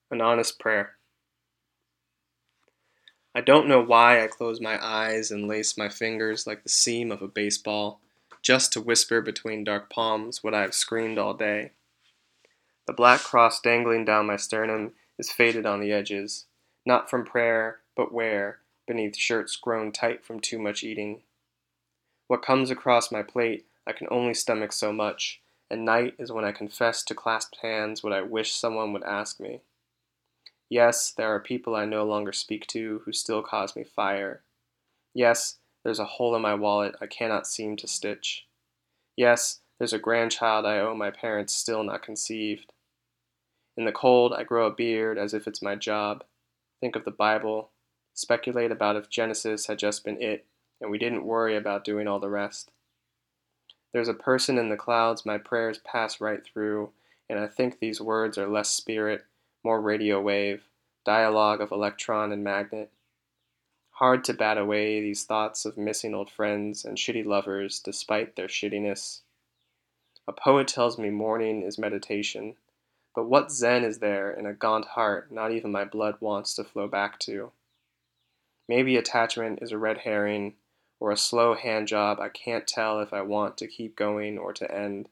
An honest prayer. I don't know why I close my eyes and lace my fingers like the seam of a baseball, just to whisper between dark palms what I have screamed all day. The black cross dangling down my sternum is faded on the edges, not from prayer, but wear, beneath shirts grown tight from too much eating. What comes across my plate I can only stomach so much, and night is when I confess to clasped hands what I wish someone would ask me. Yes, there are people I no longer speak to who still cause me fire. Yes, there's a hole in my wallet I cannot seem to stitch. Yes, there's a grandchild I owe my parents still not conceived. In the cold, I grow a beard as if it's my job. Think of the Bible. Speculate about if Genesis had just been it, and we didn't worry about doing all the rest. There's a person in the clouds my prayers pass right through, and I think these words are less spirit, more radio wave, dialogue of electron and magnet. Hard to bat away these thoughts of missing old friends and shitty lovers despite their shittiness. A poet tells me mourning is meditation, but what zen is there in a gaunt heart not even my blood wants to flow back to? Maybe attachment is a red herring, or a slow hand job I can't tell if I want to keep going or to end.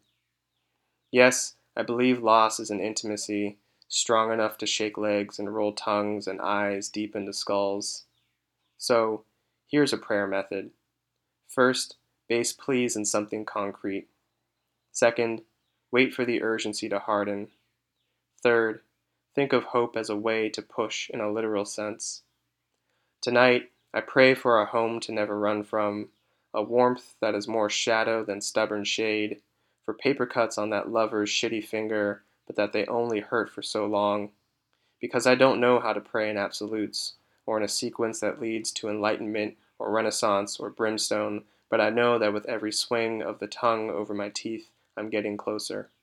Yes, I believe loss is an intimacy, strong enough to shake legs and roll tongues and eyes deep into skulls. So, here's a prayer method. First, base please in something concrete. Second, wait for the urgency to harden. Third, think of hope as a way to push in a literal sense. Tonight, I pray for a home to never run from, a warmth that is more shadow than stubborn shade, for paper cuts on that lover's shitty finger, but that they only hurt for so long. Because I don't know how to pray in absolutes, or in a sequence that leads to enlightenment or renaissance or brimstone, but I know that with every swing of the tongue over my teeth, I'm getting closer.